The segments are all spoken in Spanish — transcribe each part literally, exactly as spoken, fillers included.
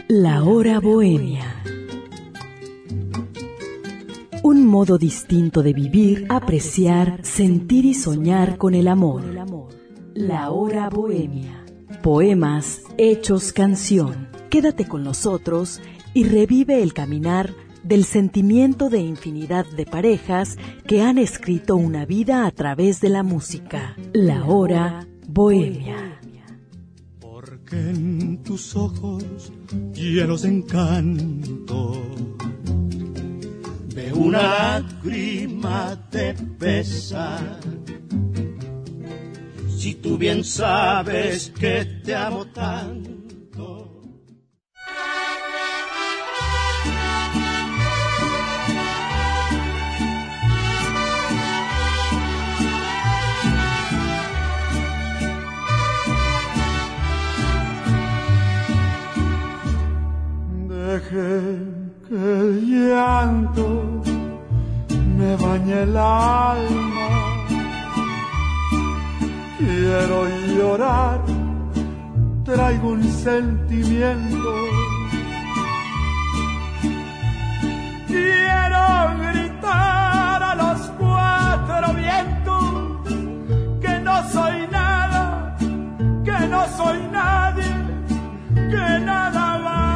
La Hora Bohemia. Un modo distinto de vivir, apreciar, sentir y soñar con el amor. La Hora Bohemia. Poemas hechos canción. Quédate con nosotros y revive el caminar del sentimiento de infinidad de parejas que han escrito una vida a través de la música. La Hora Bohemia. Porque en tus ojos llenos de encanto veo una lágrima de pesar. Si tú bien sabes que te amo tanto. Dejé que el llanto me bañe el alma. Quiero llorar, traigo un sentimiento. Quiero gritar a los cuatro vientos que no soy nada, que no soy nadie, que nada más.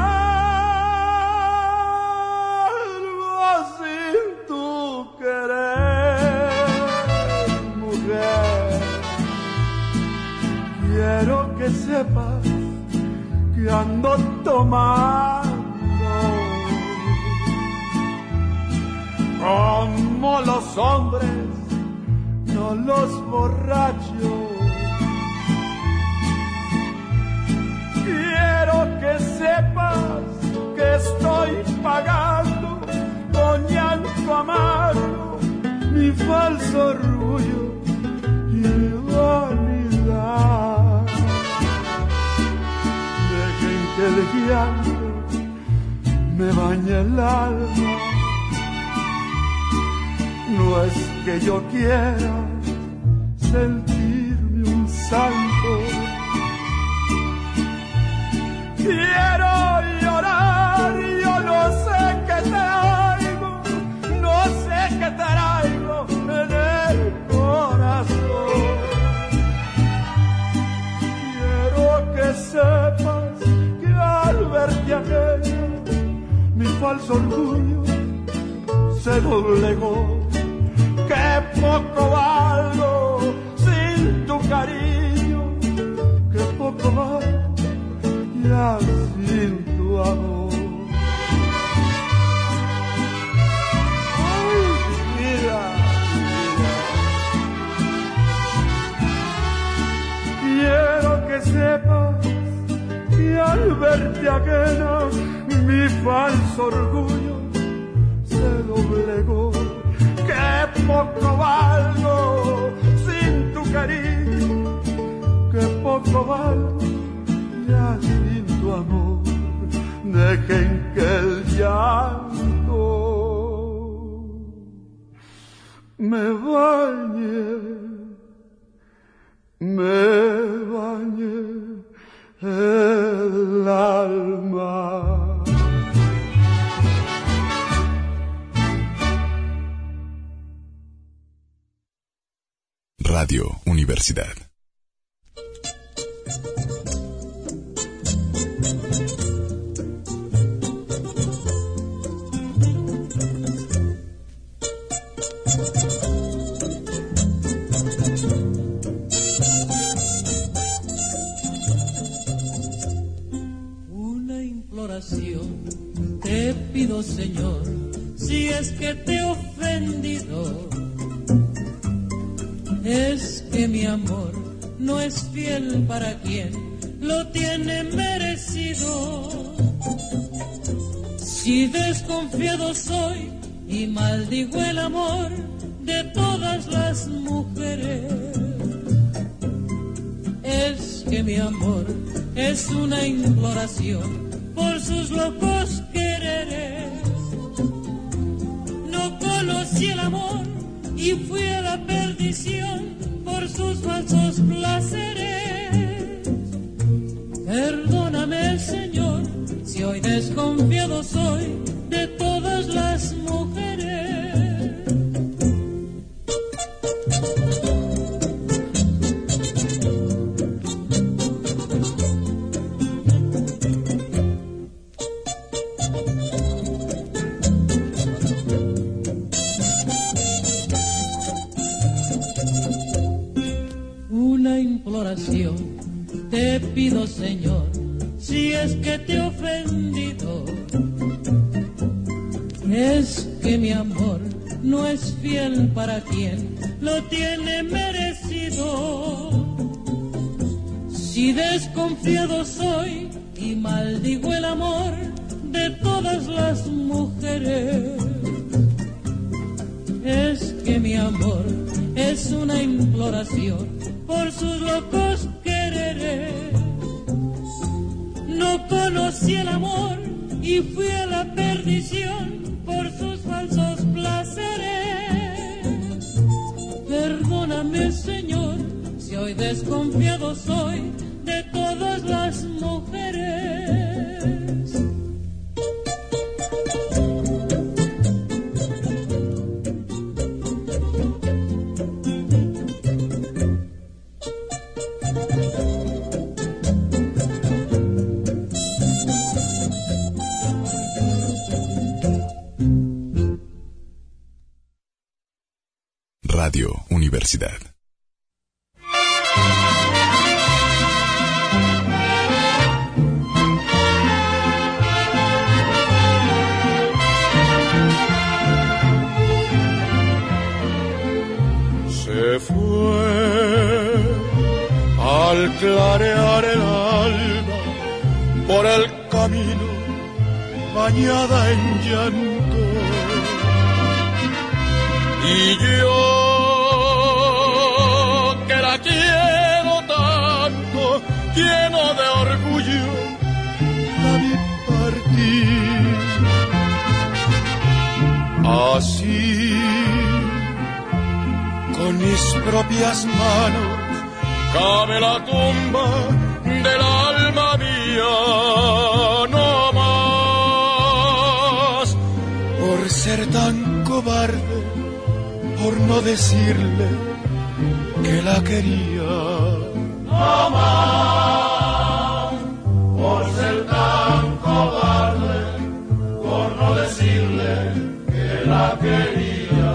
Sin tu querer, mujer, quiero que sepas que ando tomando como los hombres, no los borrachos. Quiero que sepas que estoy pagando con llanto amargo mi falso orgullo y vanidad. Dejen que el llanto me bañe el alma. No es que yo quiera sentirme un santo. Quiero llorar, yo no sé qué traigo, no sé qué traigo en el corazón. Quiero que sepas que al verte aquello, mi falso orgullo se doblegó. Que poco valgo sin tu cariño, que poco valgo ya sin tu amor. Ay, mira, mira. Quiero que sepas que al verte ajena mi falso orgullo se doblegó. Que poco valgo sin tu cariño, que poco valgo ya sin tu amor. Dejen que el llanto me bañe, me bañe el alma. Radio Universidad. Una imploración te pido, Señor, si es que te he ofendido. Es que mi amor no es fiel para quien lo tiene merecido. Si desconfiado soy y maldigo el amor de todas las mujeres, es que mi amor es una imploración por sus locos quereres. No conocí el amor y fui a la perdición por sus falsos placeres. Perdóname, Señor, si hoy de imploración. Te pido, Señor, si es que te he ofendido, es que mi amor no es fiel para quien lo tiene merecido. Si desconfiado soy y maldigo el amor de todas las mujeres, es que mi amor es una imploración por sus locos quereres. No conocí el amor y fui a la perdición por sus falsos placeres. Perdóname, Señor, si hoy desconfiado soy de todas las mujeres. Radio Universidad. Se fue al clarear el alba por el camino bañada en llanto, y yo que la quiero tanto, lleno de orgullo, la vi partir. Así, con mis propias manos, cabe la tumba del alma mía, no más, por ser tan cobarde, por no decirle que la quería. No más, por ser tan cobarde, por no decirle que la quería.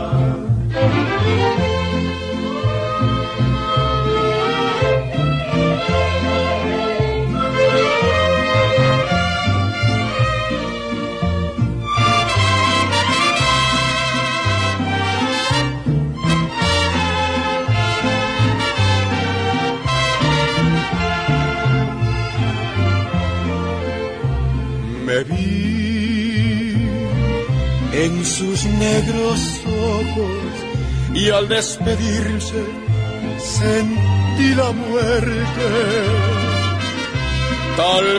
Me vi en sus negros ojos y al despedirse sentí la muerte. Tal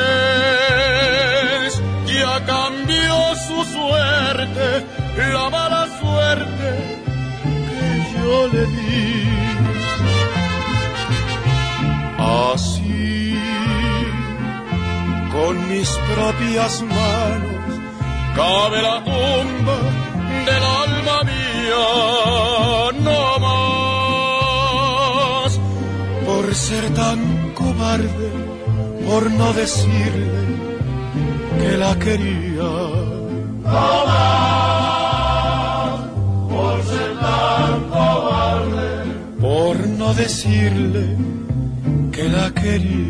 vez ya cambió su suerte, la mala suerte que yo le di. Así, con mis propias manos, cabe la tumba del alma mía, no más, por ser tan cobarde, por no decirle que la quería. No más, por ser tan cobarde, por no decirle que la quería.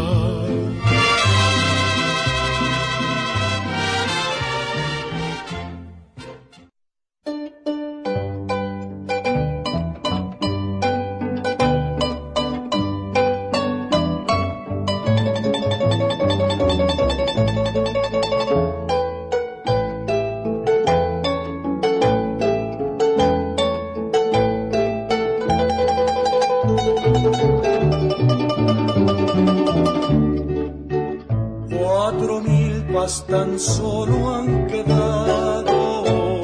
Tan solo han quedado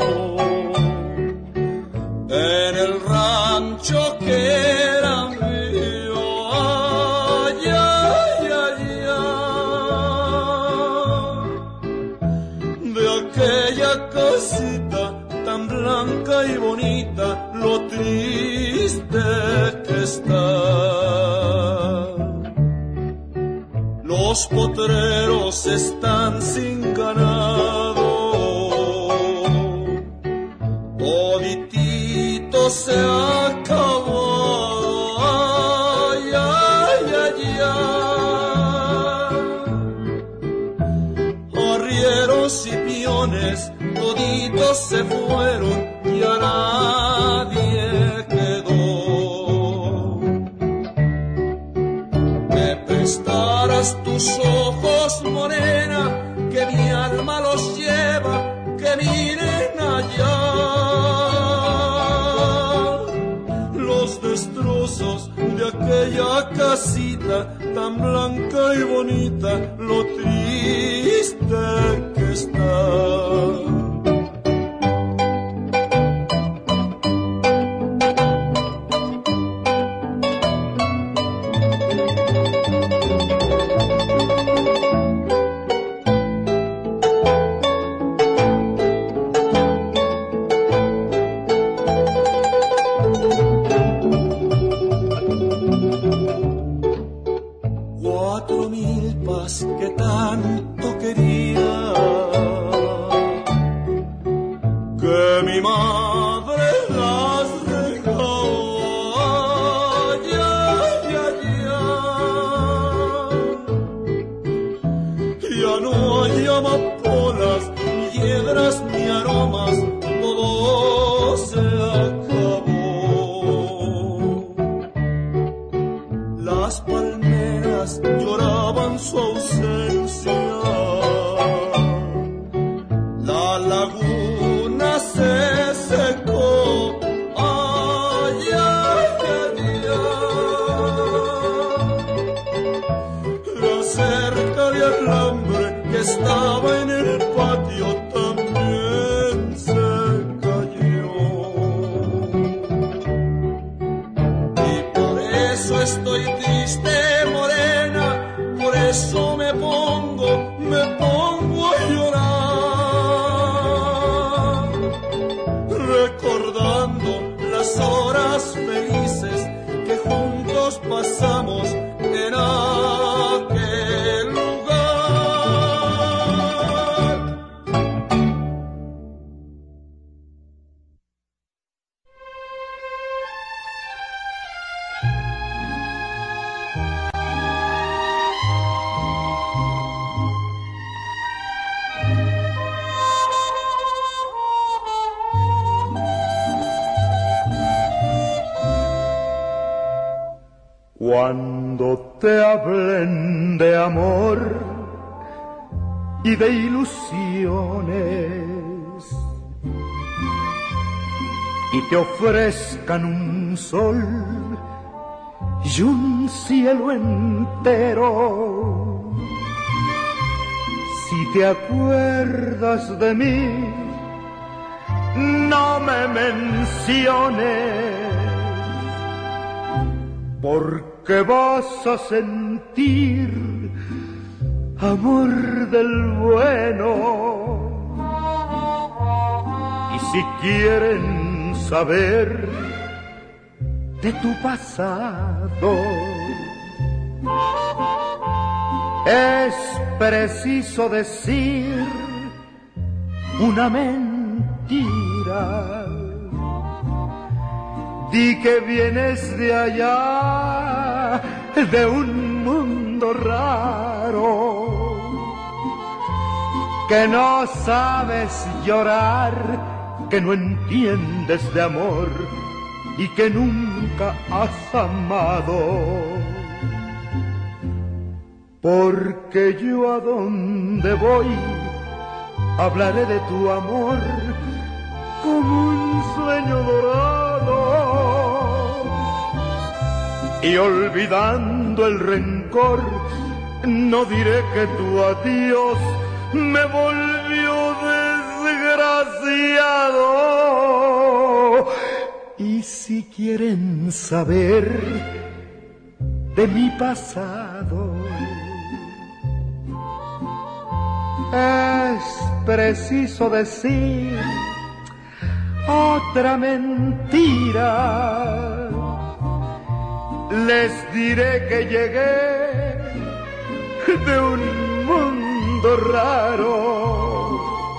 en el rancho que era mío. Ay, ay, ay, ay. De aquella casita tan blanca y bonita, lo triste que está. Los potreros están sin ganado, toditito se acabó. Ay, se fueron y a nadie quedó. Me prestarás tus ojos, morena, que mi alma los lleva, que miren allá los destrozos de aquella casita tan blanca y bonita, lo triste que está. Cuando te hablen de amor y de ilusiones y te ofrezcan un sol y un cielo entero, si te acuerdas de mí, no me menciones, porque vas a sentir amor del bueno. Y si quieren saber de tu pasado, es preciso decir una mentira. Di que vienes de allá, de un mundo raro, que no sabes llorar, que no entiendes de amor y que nunca has amado. Porque yo a donde voy hablaré de tu amor como un sueño dorado, y olvidando el rencor no diré que tu adiós me volvió desgraciado. Y si quieren saber de mi pasado, es preciso decir otra mentira. Les diré que llegué de un mundo raro,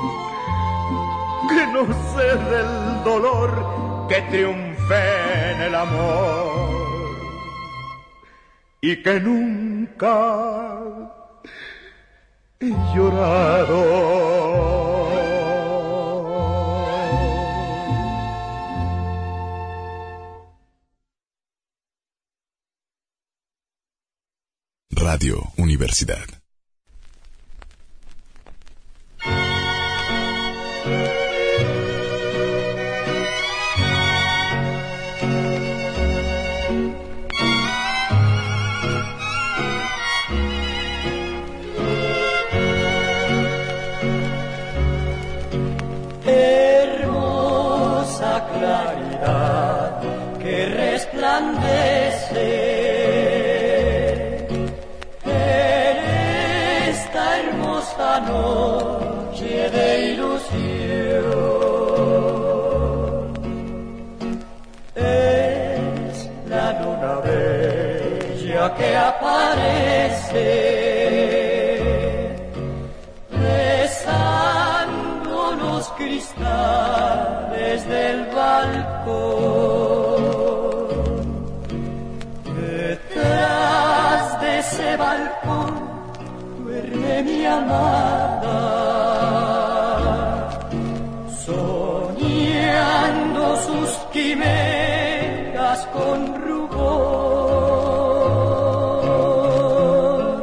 que no sé del dolor que triunfé en el amor y que nunca he llorado. Radio Universidad. Hermosa claridad que resplandece en esta hermosa noche de ilusión. Es la luna bella que aparece besando los cristales del balcón. Detrás de ese balcón duerme mi amada, soñando sus quimeras con rubor,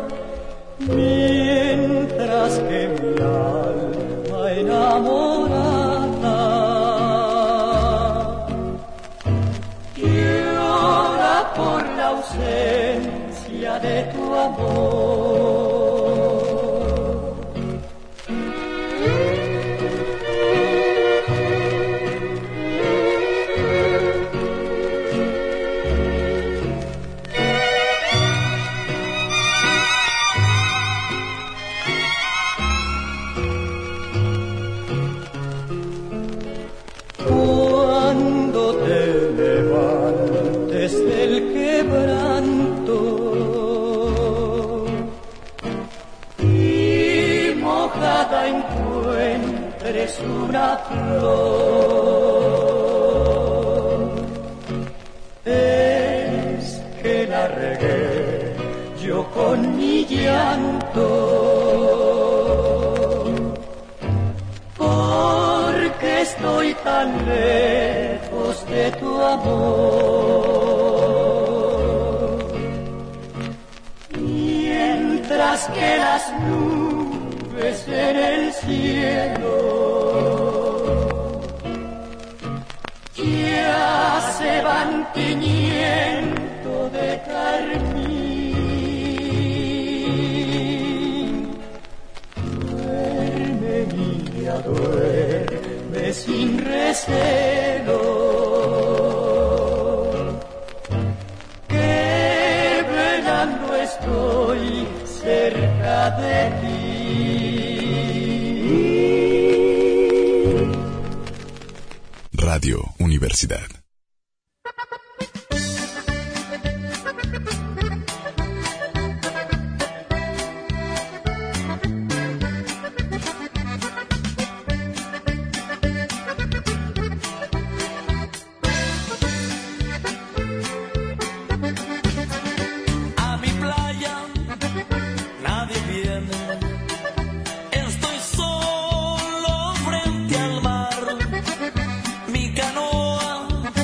mientras que mi alma enamorada llora por la ausencia de tu amor. Cuando te levantes del quebranto y mojada encuentres una flor, es que la regué yo con mi llanto, porque estoy tan lejos de tu amor. Mientras que las nubes en el cielo ya se van tiñendo de carmín, duerme niña, duerme sin recelo, que velando estoy cerca de ti. Radio Universidad. Estoy solo frente al mar, mi canoa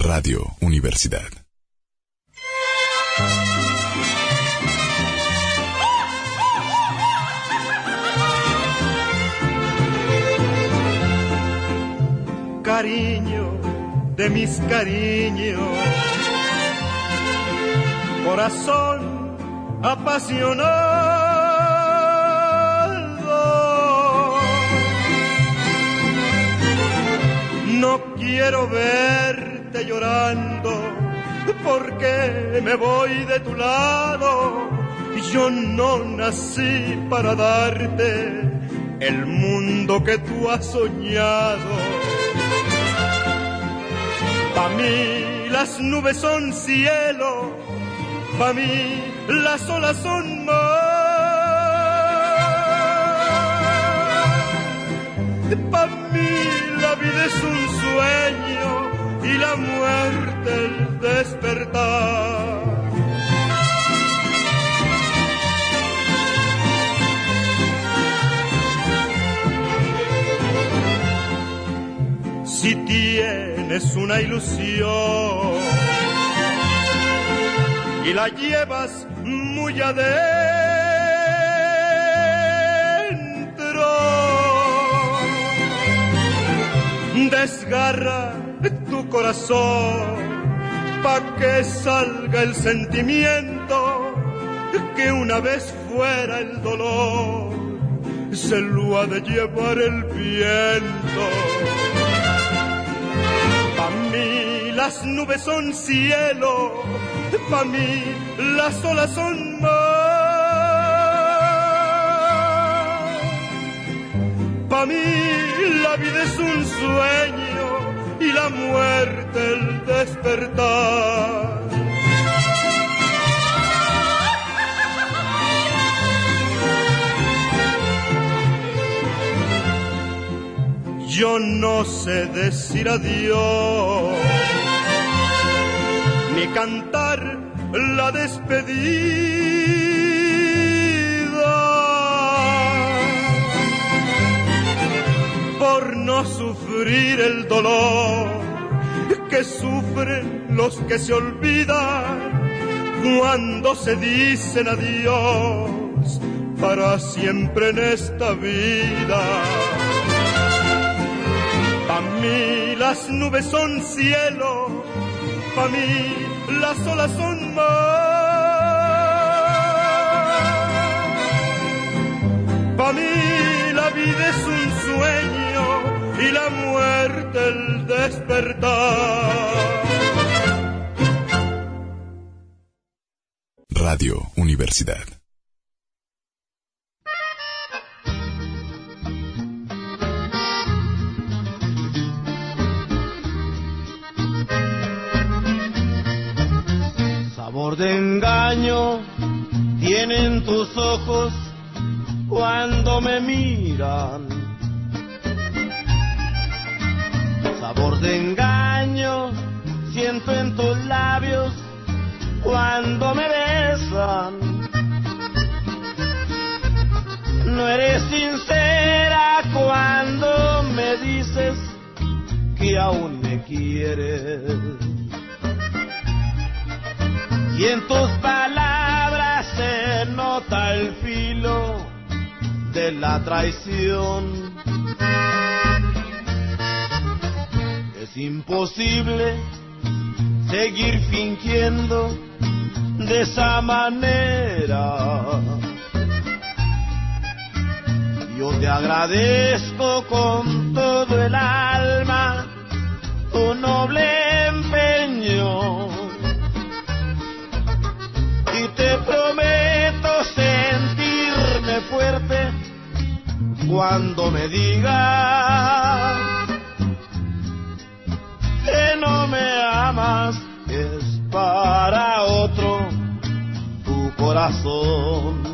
Radio Universidad. Cariño de mis cariños, corazón apasionado, no quiero verte llorando porque me voy de tu lado. Yo no nací para darte el mundo que tú has soñado. Pa' mí las nubes son cielo, pa' mí las olas son mar, pa' mí la vida es un sueño y la muerte el despertar. Si tienes una ilusión y la llevas muy adentro, desgarra tu corazón pa' que salga el sentimiento, que una vez fuera el dolor se lo ha de llevar el viento. Pa' mí las nubes son cielo, pa' mí las olas son mar, pa' mí la vida es un sueño y la muerte el despertar. Yo no sé decir adiós, ni cantar la despedida, por no sufrir el dolor que sufren los que se olvidan cuando se dicen adiós para siempre en esta vida. Pa' mí las nubes son cielo, pa' mí las olas son mar, pa' mí la vida es un sueño y la muerte el despertar. Radio Universidad. Sabor de engaño tienen tus ojos cuando me miran. Sabor de engaño siento en tus labios cuando me besan. No eres sincera cuando me dices que aún me quieres. Y en tus palabras se nota el filo de la traición. Es imposible seguir fingiendo de esa manera. Yo te agradezco con todo el alma tu noble empeño. Y te prometo sentirme fuerte cuando me digas que no me amas, es para otro tu corazón.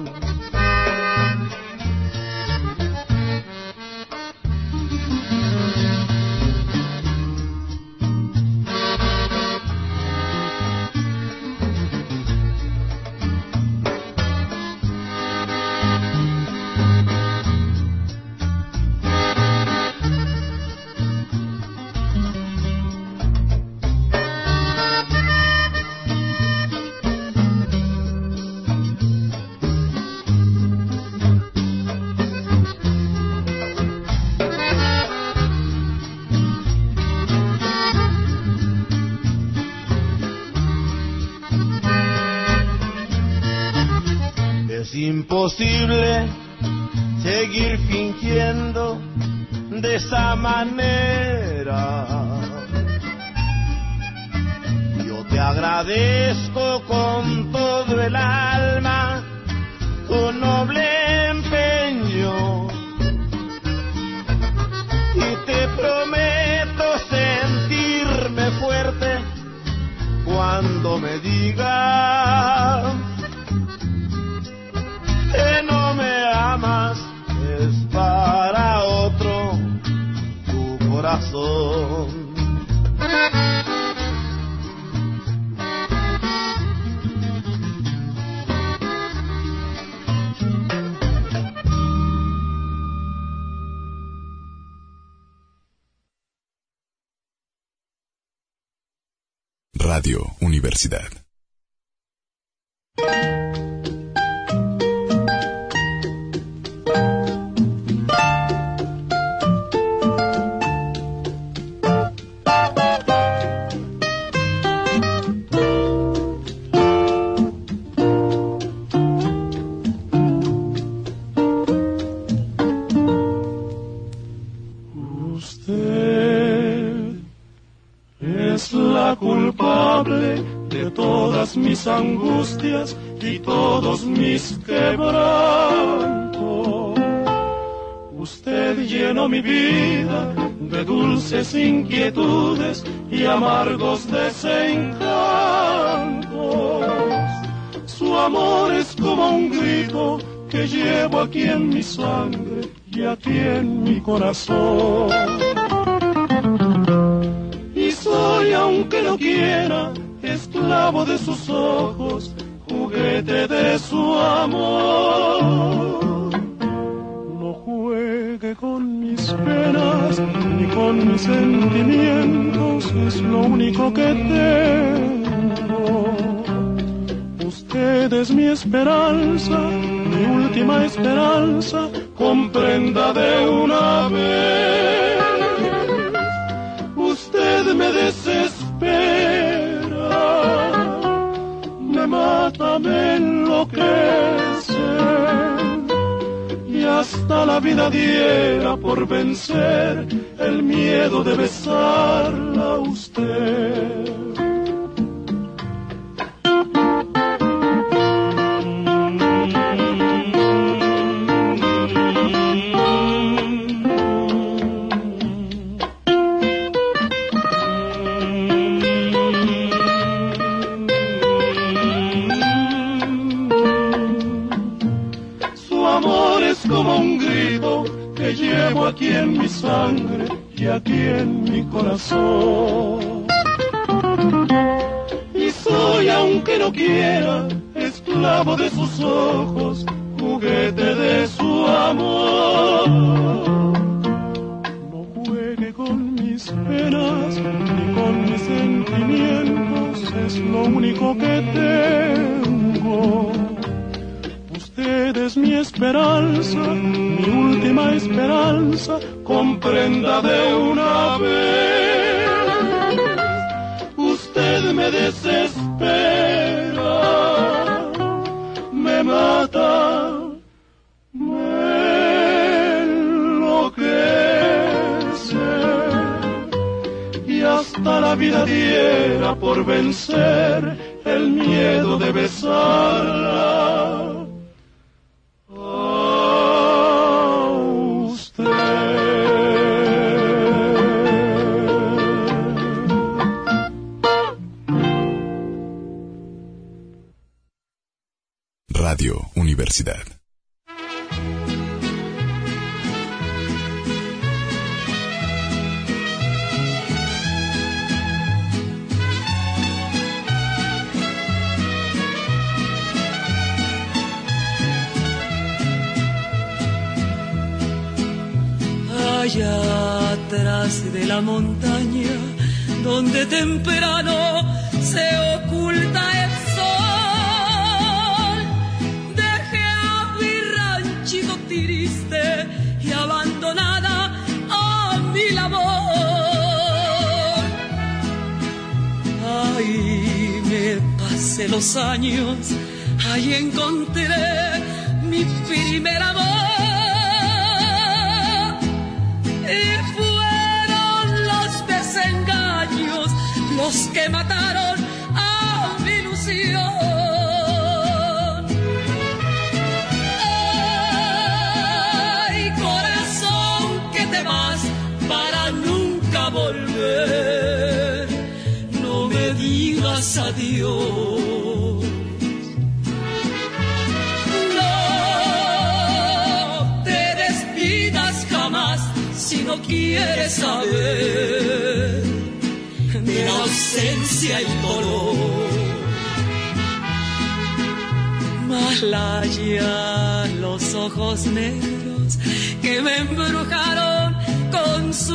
imposible seguir fingiendo de esa manera. Yo te agradezco con todo el alma tu noble empeño y te prometo sentirme fuerte cuando me digas que no me amas, es para otro tu corazón. Radio Universidad. Mis angustias y todos mis quebrantos. Usted llenó mi vida de dulces inquietudes y amargos desencantos. Su amor es como un grito que llevo aquí en mi sangre y aquí en mi corazón. Y soy, aunque no quiera, esclavo de sus ojos, juguete de su amor. No juegue con mis penas ni con mis sentimientos, es lo único que tengo. Usted es mi esperanza, mi última esperanza, comprenda de una vez. Usted me desespera, me mata, me enloquece, y hasta la vida diera por vencer el miedo de besarla a usted. Como un grito que llevo aquí en mi sangre y aquí en mi corazón. Y soy, aunque no quiera, esclavo de sus ojos, juguete de su amor. No juegue con mis penas ni con mis sentimientos, es lo único que tengo. Usted es mi esperanza, mi última esperanza, comprenda de una vez. Usted me desespera, me mata, me enloquece, y hasta la vida diera por vencer el miedo de besarla. Radio Universidad. Allá atrás de la montaña, donde temprano se oculta el sol, dejé a mi ranchito triste y abandonada a mi labor. Ahí me pasé los años, ahí encontré mi primer amor. Y fueron los desengaños los que mataron a mi ilusión. Ay, corazón, que te vas para nunca volver. No me digas adiós. No te despidas jamás si no quieres saber de la ausencia y dolor. Malaya, los ojos negros que me embrujaron con su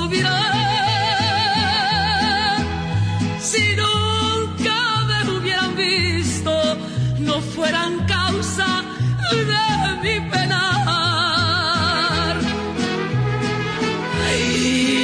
mirar. Si nunca me hubieran visto, no fueran causa de mi penar. Ay.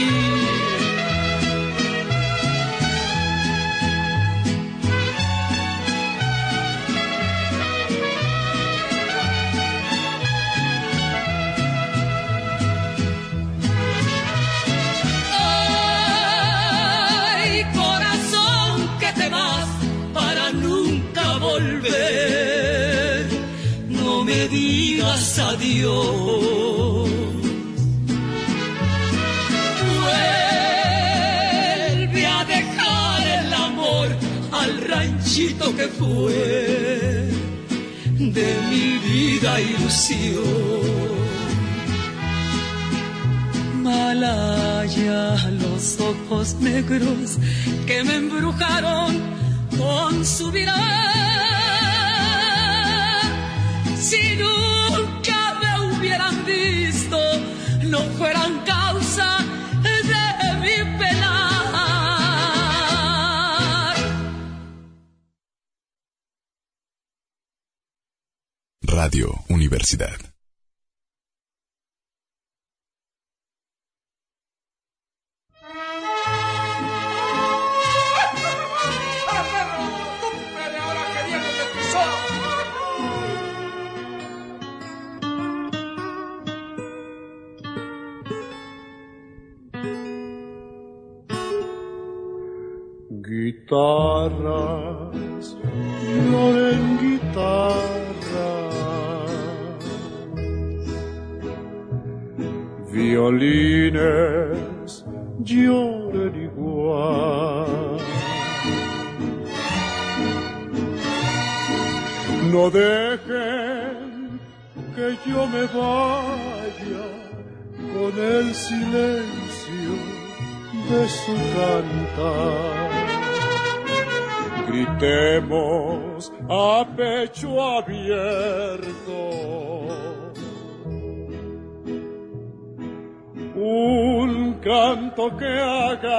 No me digas adiós. Vuelve a dejar el amor al ranchito que fue de mi vida ilusión. Malaya, los ojos negros que me embrujaron con su mirar. Si nunca me hubieran visto, no fueran causa de mi penar. Radio Universidad. Guitarras, lloren guitarras, violines, lloren igual. No dejen que yo me vaya con el silencio de su cantar. Gritemos a pecho abierto un canto que haga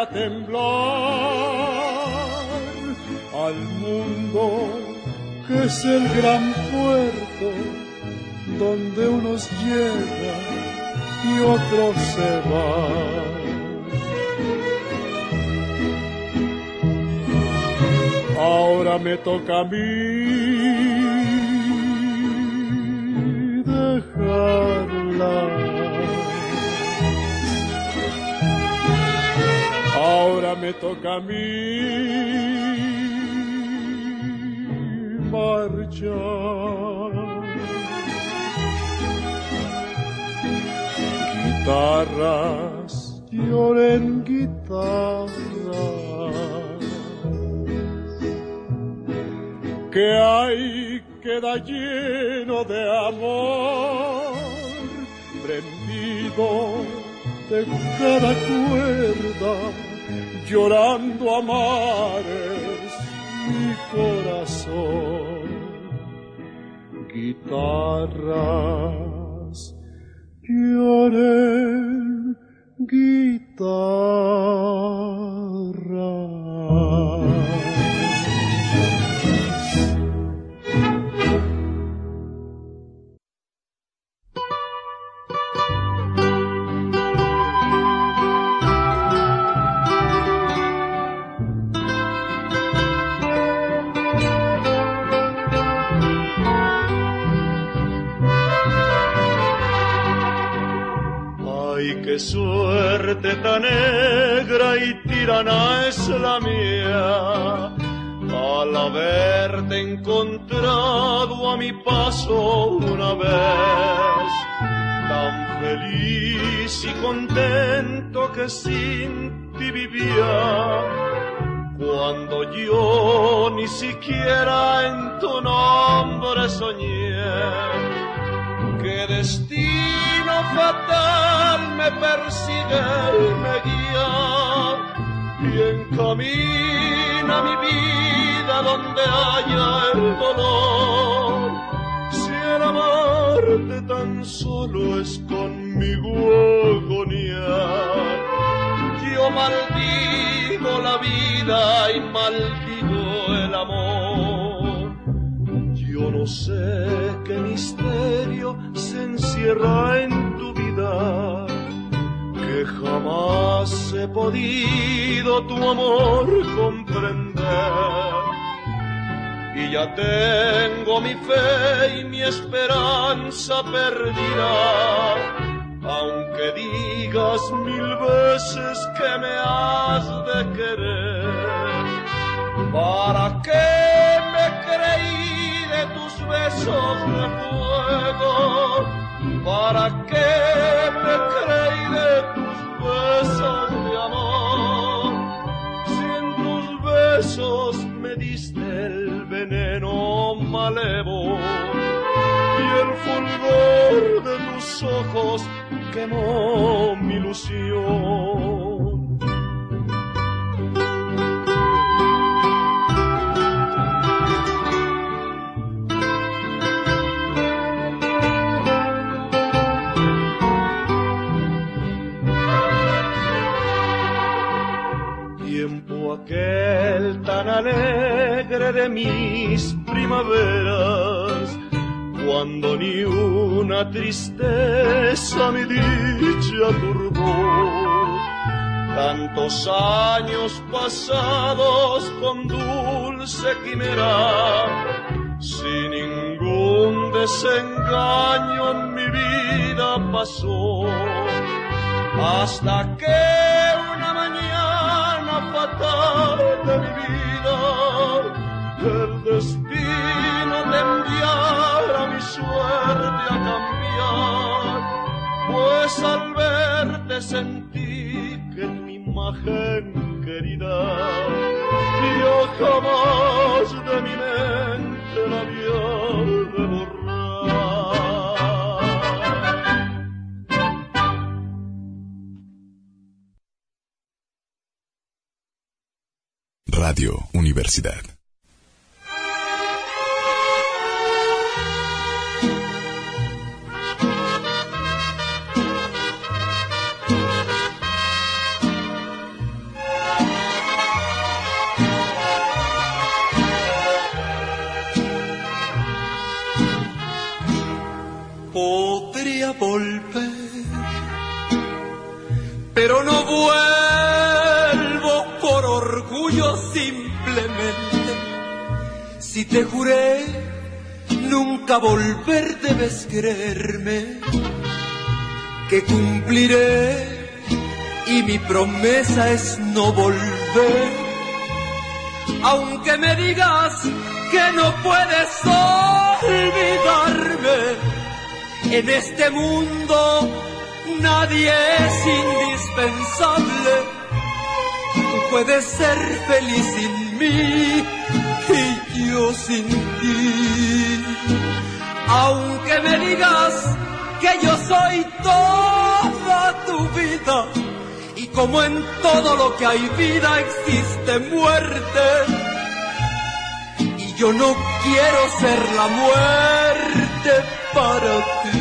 temblar al mundo, que es el gran puerto donde unos llegan y otros se van. Ahora me toca a mí dejarla. Ahora me toca a mí marchar. Guitarras, lloren guitarras, que hay queda lleno de amor, prendido de cada cuerda, llorando a mares mi corazón. Guitarras, lloren guitarras. qué suerte tan negra y tirana es la mía, al haberte encontrado a mi paso una vez, tan feliz y contento que sin ti vivía, cuando yo ni siquiera en tu nombre soñé. Qué destino fatal me persigue y me guía, y encamina mi vida donde haya el dolor. Si el amarte tan solo es conmigo agonía, yo maldigo la vida y maldigo el amor. Yo no sé qué misterio se encierra en tu vida, que jamás he podido tu amor comprender. Y ya tengo mi fe y mi esperanza perdida, aunque digas mil veces que me has de querer. ¿Para qué me creí de tus besos de fuego? ¿Para qué me creí de tus besos de amor? Si en tus besos me diste el veneno malevo y el fulgor de tus ojos quemó mi ilusión. Tiempo aquel tan alegre de mis primaveras, cuando ni una tristeza mi dicha turbó. Tantos años pasados con dulce quimera, sin ningún desengaño en mi vida pasó, hasta que una mañana fatal de mi vida, el destino te enviara mi suerte a cambiar, pues al verte sentí que mi imagen querida yo jamás de mi mente la había de borrar. Radio Universidad. Podría volver, pero no vuelvo por orgullo simplemente. Si te juré nunca volver, debes creerme que cumpliré, y mi promesa es no volver. Aunque me digas que no puedes olvidarme, en este mundo nadie es indispensable. Tú puedes ser feliz sin mí y yo sin ti. Aunque me digas que yo soy toda tu vida, y como en todo lo que hay vida existe muerte, y yo no quiero ser la muerte para ti.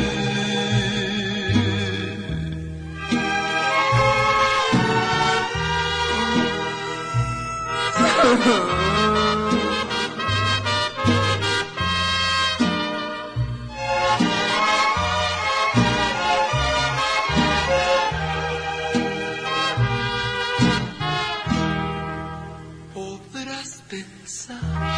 Podrás pensar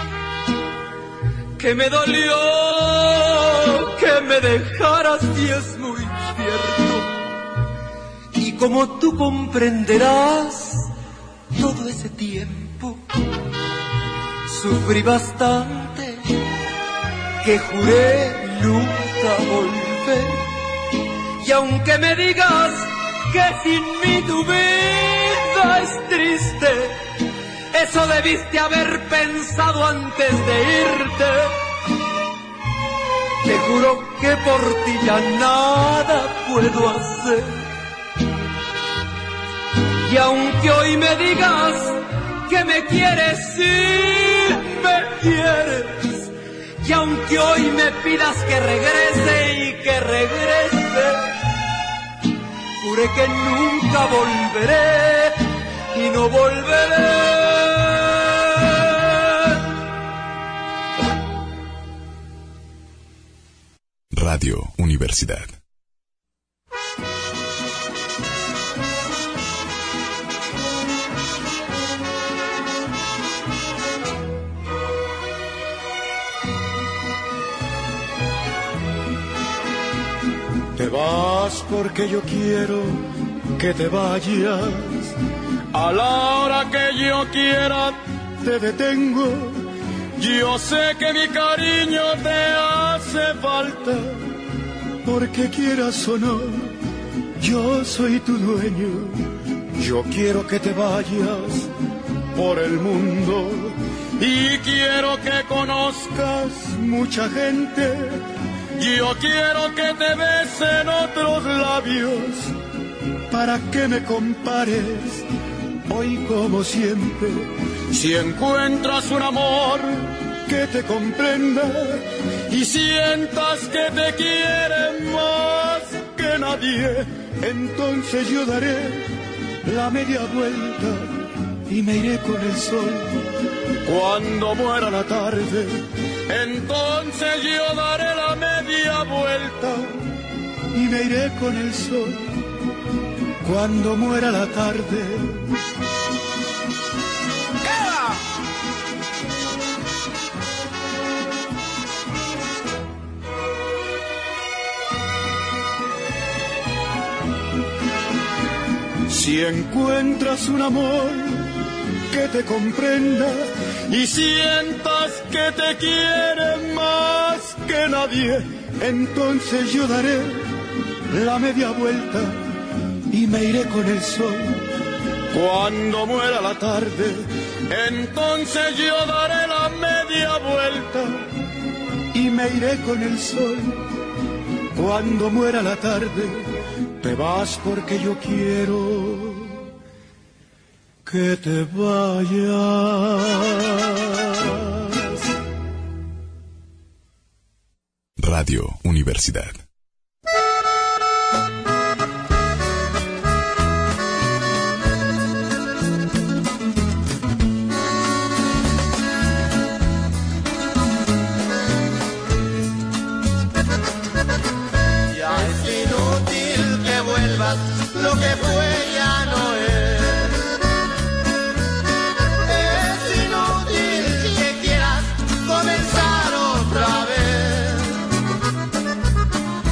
que me dolió que me dejaras, y es muy cierto, y como tú comprenderás, todo ese tiempo sufrí bastante, que juré nunca volver. Y aunque me digas que sin mí tu vida es triste, eso debiste haber pensado antes de irte. Te juro que por ti ya nada puedo hacer. Y aunque hoy me digas que me quieres, sí me quieres, y aunque hoy me pidas que regrese y que regrese, juré que nunca volveré y no volveré. Radio Universidad. Te vas porque yo quiero que te vayas. A la hora que yo quiera te detengo. Yo sé que mi cariño te hace falta, porque quieras o no, yo soy tu dueño. Yo quiero que te vayas por el mundo y quiero que conozcas mucha gente. Yo quiero que te besen otros labios para que me compares hoy como siempre. Si encuentras un amor que te comprenda y sientas que te quiere más que nadie, entonces yo daré la media vuelta y me iré con el sol. Cuando muera la tarde, entonces yo daré la media vuelta y me iré con el sol. Cuando muera la tarde. Si encuentras un amor que te comprenda y sientas que te quiere más que nadie, entonces yo daré la media vuelta y me iré con el sol. Cuando muera la tarde, entonces yo daré la media vuelta y me iré con el sol. Cuando muera la tarde, te vas porque yo quiero que te vayas. Radio Universidad. Lo que fue ya no es. Es inútil que quieras comenzar otra vez.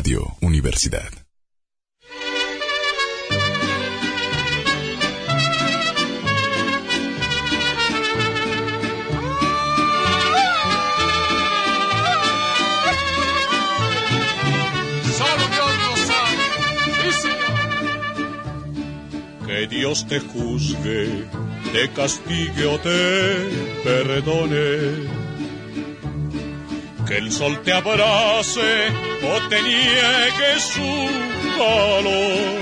Radio Universidad. Que Dios te juzgue, te castigue o te perdone. Que el sol te abrace o te niegue su calor.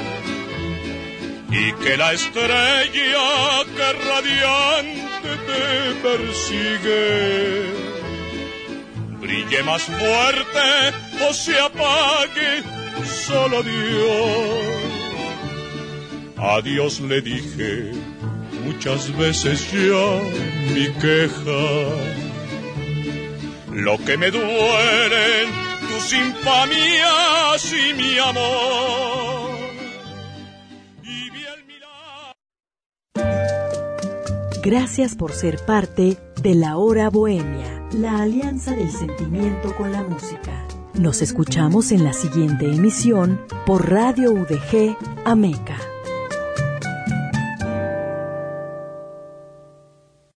Y que la estrella que radiante te persigue brille más fuerte o se apague solo Dios. A Dios le dije muchas veces ya mi queja, lo que me duelen tus infamias y mi amor. Y vi el milagro. Gracias por ser parte de La Hora Bohemia, la alianza del sentimiento con la música. Nos escuchamos en la siguiente emisión por Radio U D G Ameca.